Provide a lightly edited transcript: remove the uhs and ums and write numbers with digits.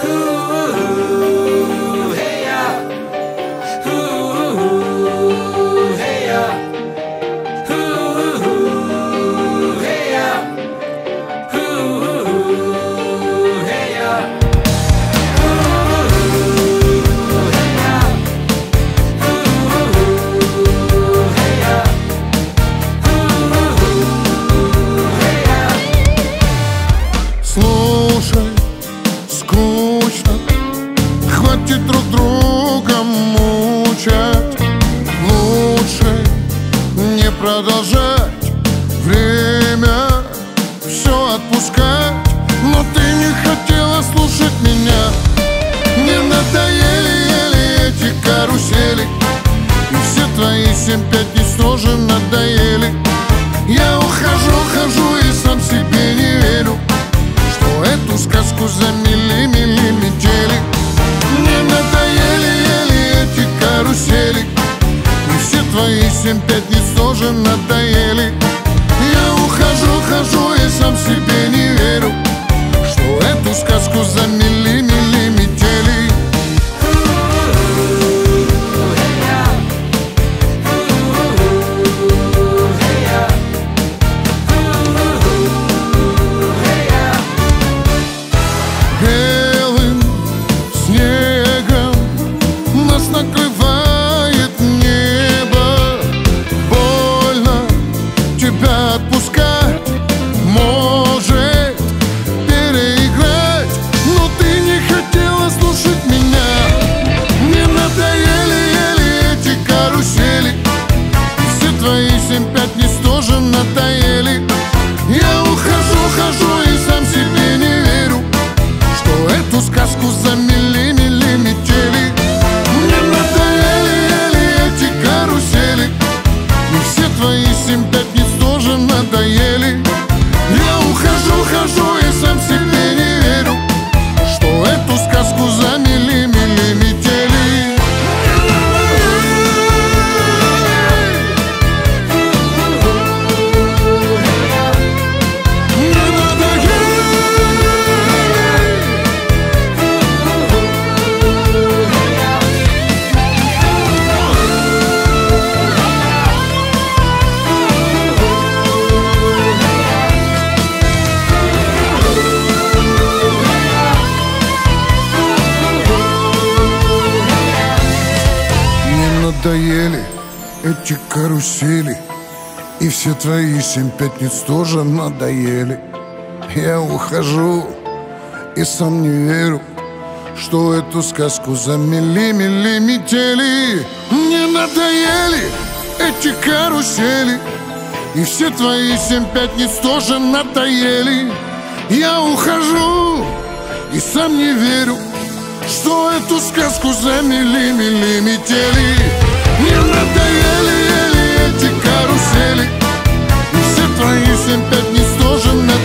Слушай, скучно, хватит друг друга мучать. Лучше не продолжать, время все отпускать. Но ты не хотела слушать меня. Мне надоели эти карусели, и все твои 7 пятниц тоже надоели. Я ухожу и сам себе не верю, что эту сказку замели метели. Мне надоели эти карусели, и все твои 7 пятниц тоже надоели. Я ухожу и сам себе не верю, что эту сказку замели метели. Белым снегом нас накрывает небо. Больно тебя отпускать, может переиграть, но ты не хотела слушать меня. Мне надоели эти карусели, и все твои 7 пятниц тоже надоели. Я ухожу и сам себе не верю, что эту сказку замели метели. Мне надоели эти карусели, и все твои 7 пятниц тоже надоели. Я ухожу и сам себе не верю, что эту сказку замели метели. Надоели эти карусели, и все твои 7 пятниц тоже надоели. Я ухожу и сам не верю, что эту сказку замели метели. Мне надоели эти карусели, и все твои 7 пятниц тоже надоели. Я ухожу и сам не верю, что эту сказку замели метели. Мне надоели эти карусели, и все твои 7 пятниц тоже надоели.